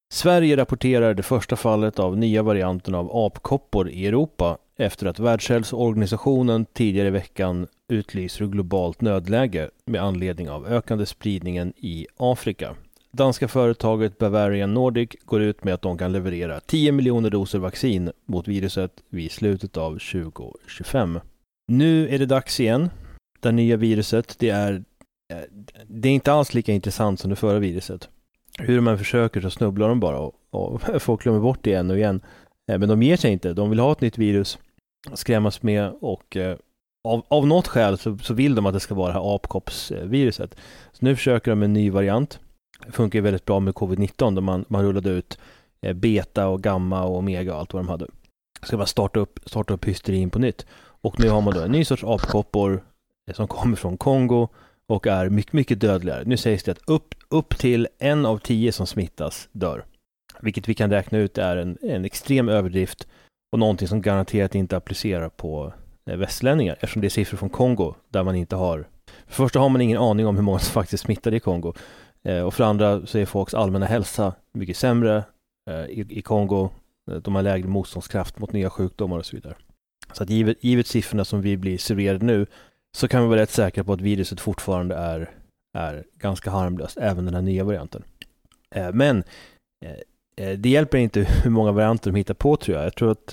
Sverige rapporterar det första fallet av nya varianten av apkoppor i Europa efter att Världshälsoorganisationen tidigare i veckan utlyser globalt nödläge med anledning av ökande spridningen i Afrika. Danska företaget Bavarian Nordic går ut med att de kan leverera 10 miljoner doser vaccin mot viruset vid slutet av 2025. Nu är det dags igen. Det nya viruset, det är inte alls lika intressant som det förra viruset. Hur man försöker så snubblar de bara och folk glömmer bort det igen och igen. Men de ger sig inte. De vill ha ett nytt virus, skrämmas med och av något skäl så vill de att det ska vara det här apkoppsviruset. Så nu försöker de en ny variant. Det funkar ju väldigt bra med covid-19 då man rullade ut beta och gamma och omega och allt vad de hade. Ska bara starta upp hysterin på nytt. Och nu har man då en ny sorts apkoppor som kommer från Kongo och är mycket, mycket dödligare. Nu sägs det att upp till 1 av 10 som smittas dör. Vilket vi kan räkna ut är en extrem överdrift och någonting som garanterat inte applicerar på västlänningar. Eftersom det är siffror från Kongo där man inte har... För första har man ingen aning om hur många som faktiskt smittade i Kongo. Och för andra så är folks allmänna hälsa mycket sämre i Kongo. De har lägre motståndskraft mot nya sjukdomar och så vidare. Så att givet siffrorna som vi blir serverade nu så kan vi vara rätt säkra på att viruset fortfarande är ganska harmlöst, även den här nya varianten. Men det hjälper inte hur många varianter de hittar på, tror jag. Jag tror att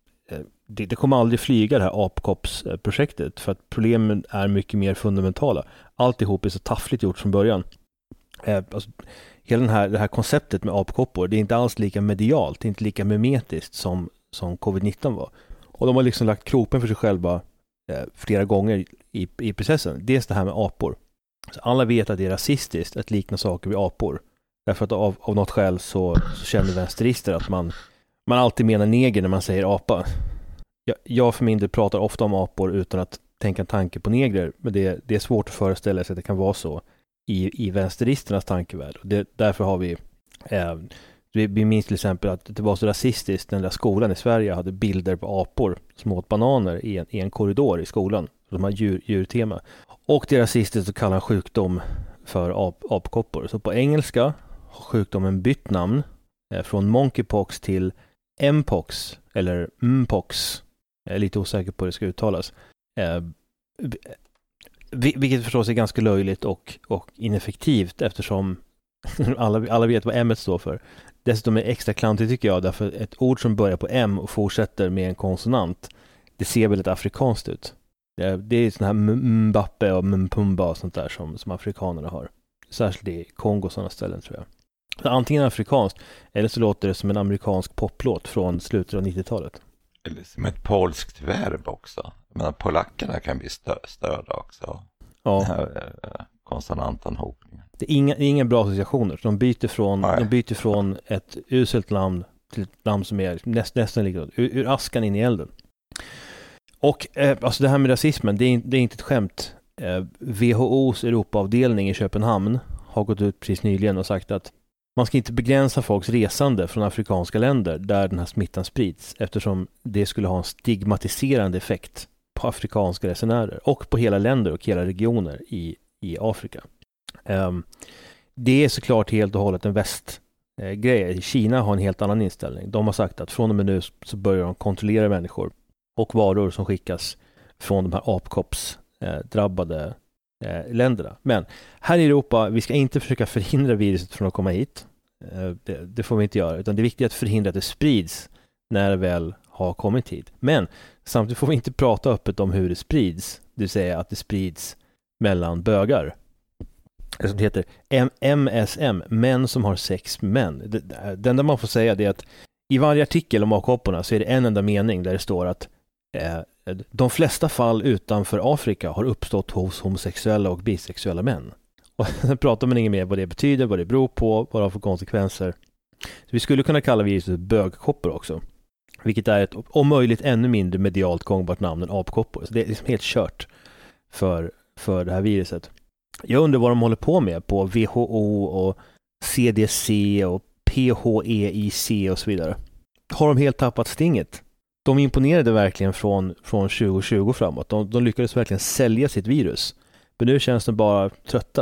det kommer aldrig flyga det här apkoppsprojektet för att problemen är mycket mer fundamentala. Alltihop är så taffligt gjort från början. Alltså, hela det här konceptet med apkoppor, det är inte alls lika medialt, det är inte lika mimetiskt som covid-19 var. Och de har liksom lagt kroppen för sig själva flera gånger i processen. Dels det här med apor. Så alla vet att det är rasistiskt att likna saker vid apor. Därför att av något skäl så känner vänsterister att man alltid menar neger när man säger apa. Jag för min del pratar ofta om apor utan att tänka en tanke på negrer. Men det är svårt att föreställa sig att det kan vara så i vänsteristernas tankevärld. Därför har vi minns till exempel att det var så rasistiskt den där skolan i Sverige hade bilder på apor som åt bananer i en korridor i skolan. De har djurtema. Och det är rasistiskt att kalla en sjukdom för apkoppor. Så på engelska har sjukdomen bytt namn från monkeypox till mpox eller mpox. Jag är lite osäker på hur det ska uttalas. Vilket förstås är ganska löjligt och ineffektivt eftersom alla vet vad M står för. Dessutom är extra klantigt tycker jag därför ett ord som börjar på M och fortsätter med en konsonant, det ser väldigt afrikanskt ut. Det är sån här Mbappe och Mpumba och sånt där som afrikanerna har. Särskilt i Kongo och sådana ställen tror jag. Så antingen afrikanskt eller så låter det som en amerikansk poplåt från slutet av 90-talet. Eller som ett polskt verb också. Men polackerna kan bli störda också. Ja. Den här konsonantanhopningen. Det är inga bra associationer. De byter från ett uselt namn till ett namn som är nästan likadant. Ur askan in i elden. Och alltså det här med rasismen, det är inte ett skämt. WHO:s Europaavdelning i Köpenhamn har gått ut precis nyligen och sagt att man ska inte begränsa folks resande från afrikanska länder där den här smittan sprids eftersom det skulle ha en stigmatiserande effekt på afrikanska resenärer och på hela länder och hela regioner i Afrika. Det är såklart helt och hållet en västgrej. Kina har en helt annan inställning. De har sagt att från och med nu så börjar de kontrollera människor och varor som skickas från de här apkoppsdrabbade länderna. Men här i Europa, vi ska inte försöka förhindra viruset från att komma hit. Det får vi inte göra. Utan det är viktigt att förhindra att det sprids när det väl har kommit hit. Men samtidigt får vi inte prata öppet om hur det sprids. Det vill säga att det sprids mellan bögar. Det som heter MSM, män som har sex med män. Det enda man får säga är att i varje artikel om apkopporna så är det en enda mening där det står att de flesta fall utanför Afrika har uppstått hos homosexuella och bisexuella män. Och sen pratar man inget mer vad det betyder, vad det beror på, vad det har för konsekvenser. Så vi skulle kunna kalla viruset bögkoppor också. Vilket är ett om möjligt ännu mindre medialt gångbart namn än apkoppor. Så det är liksom helt kört för det här viruset. Jag undrar vad de håller på med på WHO och CDC och PHEIC och så vidare. Har de helt tappat stinget? De imponerade verkligen från 2020 framåt. De lyckades verkligen sälja sitt virus. Men nu känns de bara trötta.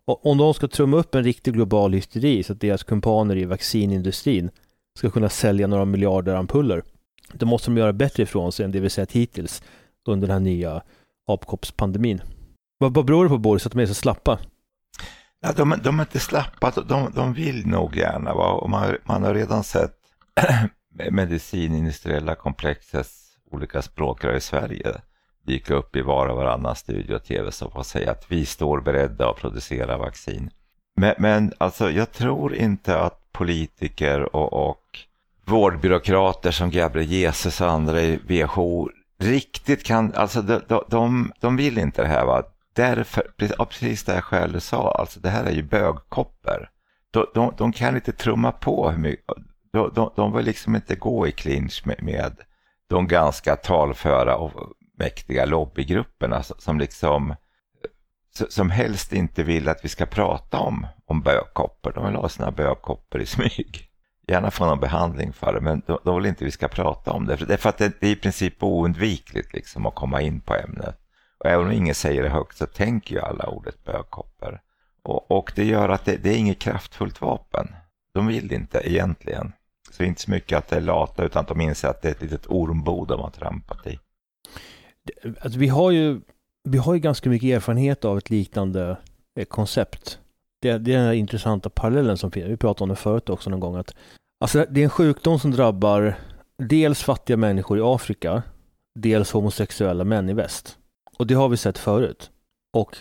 Och om de ska trumma upp en riktig global hysteri så att deras kumpaner i vaccinindustrin ska kunna sälja några miljarder ampuller, då måste de göra bättre ifrån sig än det vi sett hittills under den här nya apkoppspandemin. Vad beror det på, Boris, att de är så slappa? Ja, de är inte slappa, de vill nog gärna. Och man har redan sett medicinindustriella komplexets olika språkrör i Sverige dyka upp i var och varannan studio och tv så får säga att vi står beredda att producera vaccin. Men alltså, jag tror inte att politiker och vårdbyråkrater som Gabriel Jesus och andra i WHO riktigt kan, alltså de vill inte det här, va? Därför, precis det här själv sa, alltså det här är ju bögkoppor. De kan inte trumma på hur mycket, de vill liksom inte gå i clinch med de ganska talföra och mäktiga lobbygrupperna som liksom som helst inte vill att vi ska prata om bögkoppor. De vill ha sina bögkoppor i smyg. Gärna få någon behandling för det, men de vill inte vi ska prata om det. Därför att det är i princip oundvikligt liksom att komma in på ämnet. Och även om ingen säger det högt så tänker ju alla ordet bögkoppor. Och det gör att det är inget kraftfullt vapen. De vill inte egentligen. Så det är inte så mycket att det är lata utan att de inser att det är ett litet ormbod de har trampat i. Alltså vi har ju ganska mycket erfarenhet av ett liknande koncept. Det är den här intressanta parallellen som finns. Vi pratade om det förut också någon gång. Att, alltså det är en sjukdom som drabbar dels fattiga människor i Afrika, dels homosexuella män i väst. Och det har vi sett förut. Och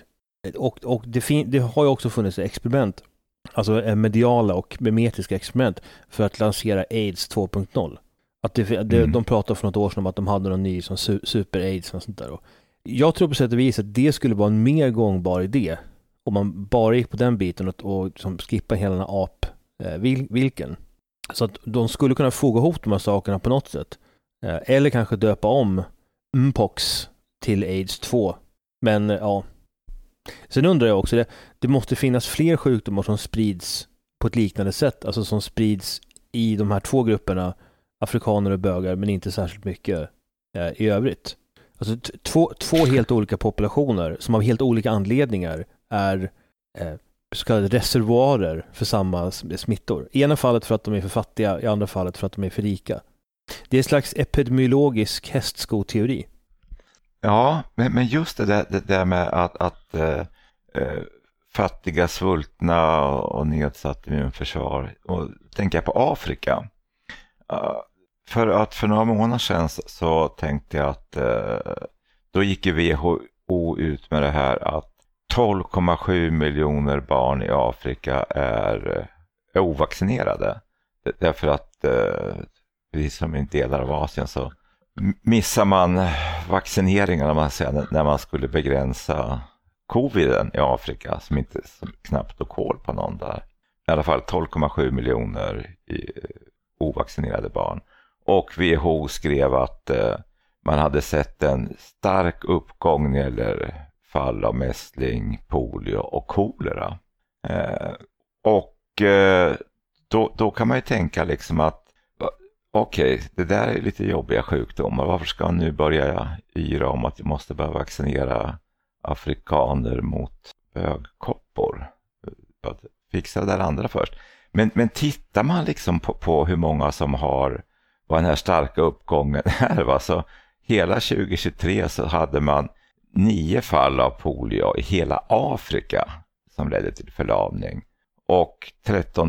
det har ju också funnits experiment, alltså mediala och memetiska experiment för att lansera AIDS 2.0. Att de pratade för något år sedan om att de hade någon ny som super-AIDS och sånt där. Och jag tror på sätt och vis att det skulle vara en mer gångbar idé om man bara gick på den biten och som skippar hela den här vilken. Så att de skulle kunna foga ihop de här sakerna på något sätt. Eller kanske döpa om Mpox till AIDS 2. Men ja. Sen undrar jag också, det måste finnas fler sjukdomar som sprids på ett liknande sätt. Alltså som sprids i de här två grupperna, afrikaner och bögar, men inte särskilt mycket i övrigt. Alltså två helt olika populationer som av helt olika anledningar är så kallade reservoarer för samma smittor. I ena fallet för att de är för fattiga, i andra fallet för att de är för rika. Det är en slags epidemiologisk hästskoteori. Ja, men just det där med att fattiga, svultna och nedsatt immunförsvar. Och tänker jag på Afrika. För några månader sedan så tänkte jag att då gick ju WHO ut med det här att 12,7 miljoner barn i Afrika är ovaccinerade. Därför att precis som i delar av Asien så missar man vaccineringarna när man skulle begränsa coviden i Afrika som knappt tog koll på någon där. I alla fall 12,7 miljoner ovaccinerade barn. Och WHO skrev att man hade sett en stark uppgång när det gäller fall av mässling, polio och kolera. Då kan man ju tänka liksom att okej, det där är lite jobbiga sjukdomar. Varför ska man nu börja yra om att vi måste börja vaccinera afrikaner mot bögkoppor? Fixa det där andra först. Men tittar man liksom på hur många som har vad den här starka uppgången är, va? Så hela 2023 så hade man 9 fall av polio i hela Afrika som ledde till förlamning och 13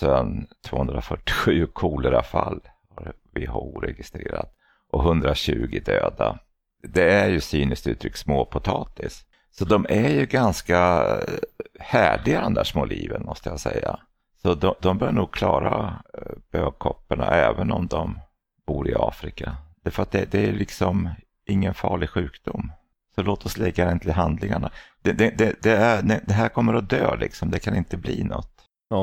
247 kolerafall har WHO registrerat och 120 döda. Det är ju cyniskt uttryck småpotatis. Så de är ju ganska härdiga de där små liven, måste jag säga. Så de bör nog klara bögkopporna även om de bor i Afrika. För att det är liksom ingen farlig sjukdom. Så låt oss lägga den till handlingarna. Det här kommer att dö liksom. Det kan inte bli något.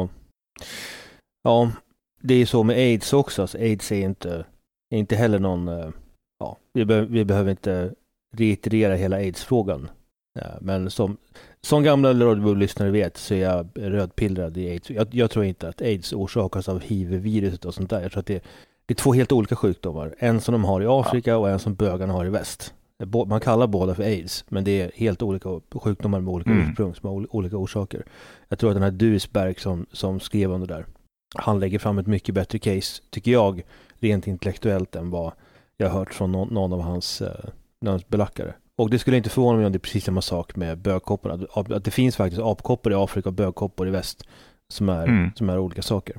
Ja, det är så med AIDS också. Alltså, AIDS är inte heller någon... vi behöver inte reiterera hela AIDS-frågan. Men som gamla radiolyssnare vet så är jag rödpillrad i AIDS. Jag tror inte att AIDS orsakas av HIV-viruset och sånt där. Jag tror att det är 2 helt olika sjukdomar. En som de har i Afrika och en som bögarna har i väst. Man kallar båda för AIDS, men det är helt olika sjukdomar med olika ursprung som har olika orsaker. Jag tror att den här Duisberg som skrev under där, han lägger fram ett mycket bättre case, tycker jag, rent intellektuellt än vad jag har hört från någon av hans belackare. Och det skulle inte förvåna mig om det är precis samma sak med bögkopporna. Att det finns faktiskt apkoppor i Afrika och bögkoppor i väst som är olika saker.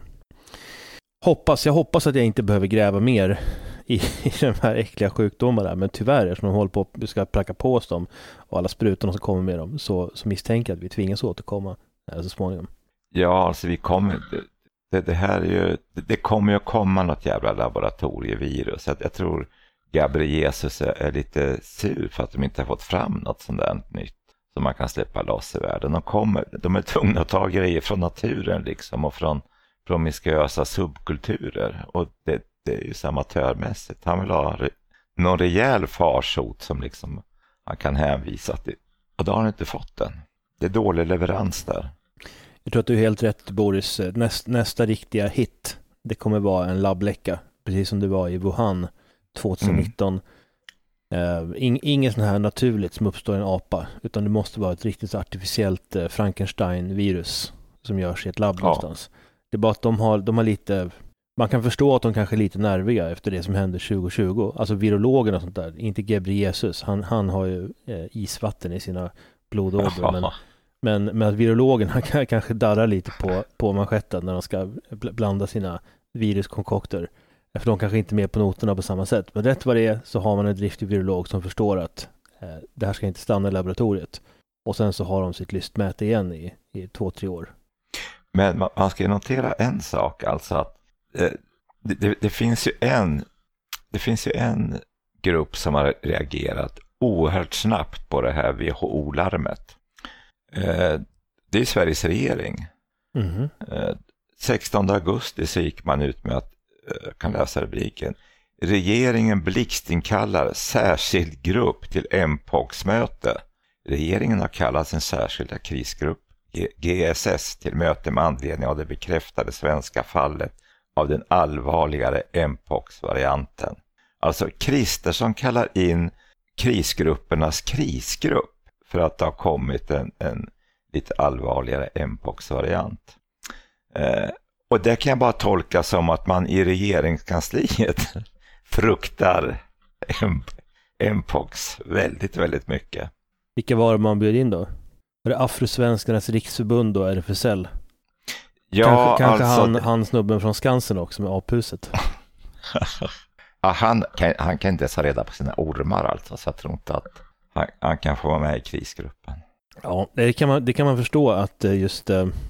Jag hoppas att jag inte behöver gräva mer i de här äckliga sjukdomarna, men tyvärr, eftersom de håller på att ska pracka på oss dem och alla sprutorna som kommer med dem, så misstänker jag att vi tvingas återkomma så småningom. Ja, alltså vi kommer... Det här är ju... Det kommer ju att komma något jävla laboratorievirus. Jag tror Gabriel Jesus är lite sur för att de inte har fått fram något sånt där nytt som man kan släppa loss i världen. De är tvungna att ta grejer från naturen liksom, och från promiskuösa subkulturer, och det är ju så amatörmässigt. Han vill ha någon rejäl farsot som liksom han kan hänvisa till, och då har han inte fått den. Det är dålig leverans där. Jag tror att du är helt rätt, Boris. Nästa riktiga hit, det kommer vara en labbläcka, precis som det var i Wuhan 2019. Inget sån här naturligt som uppstår i en apa, utan det måste vara ett riktigt artificiellt Frankenstein-virus som görs i ett labb någonstans. Det är bara att de har lite... Man kan förstå att de kanske är lite nerviga efter det som hände 2020. Alltså virologerna och sånt där. Inte Gabriel Jesus. Han har ju isvatten i sina blodådror. Men att virologerna kanske darrar lite på manschetten när de ska blanda sina viruskonkonkter. För de kanske inte är med på noterna på samma sätt. Men rätt vad det är så har man en driftig virolog som förstår att det här ska inte stanna i laboratoriet. Och sen så har de sitt lystmäte igen i 2-3 år. Men man ska ju notera en sak, alltså att det finns ju en grupp som har reagerat oerhört snabbt på det här WHO-larmet. Det är Sveriges regering. 16 augusti så gick man ut med att, jag kan läsa rubriken: regeringen blixtinkallar särskild grupp till MPOX-möte. Regeringen har kallat en särskilda krisgrupp GSS till möte med anledning av det bekräftade svenska fallet av den allvarligare MPOX-varianten. Alltså Kristersson kallar in krisgruppernas krisgrupp för att det har kommit en lite allvarligare MPOX-variant. Och det kan jag bara tolka som att man i regeringskansliet fruktar MPOX väldigt, väldigt mycket. Vilka var det man bjöd in då? Var det Afrosvenskarnas riksförbund och RFSL? Ja, kanske alltså... han snubben från Skansen också med aphuset. Ja, han kan inte ens ha reda på sina ormar alltså, så jag tror inte att han kan få vara med i krisgruppen. Ja, det kan man förstå att just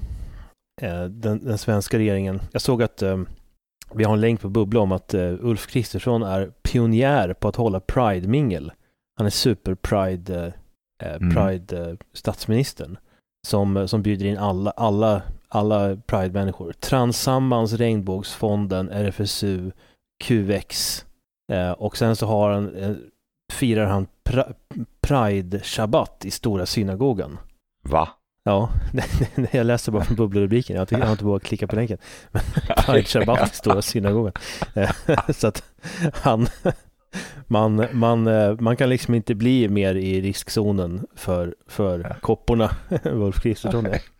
den svenska regeringen... Jag såg att vi har en länk på Bubbla om att Ulf Kristersson är pionjär på att hålla Pride-mingel. Han är super Pride-statsministern som bjuder in alla Pride-människor. Transammans, Regnbågsfonden, RFSU, QX. Och sen så firar han Pride-shabbat i stora synagogan. Va? Ja, jag läser bara från bubblerubriken. Jag har inte bara klicka på länken. Pride-shabbat i stora synagogan. Så att man kan liksom inte bli mer i riskzonen för kopporna Ulf Kristersson är.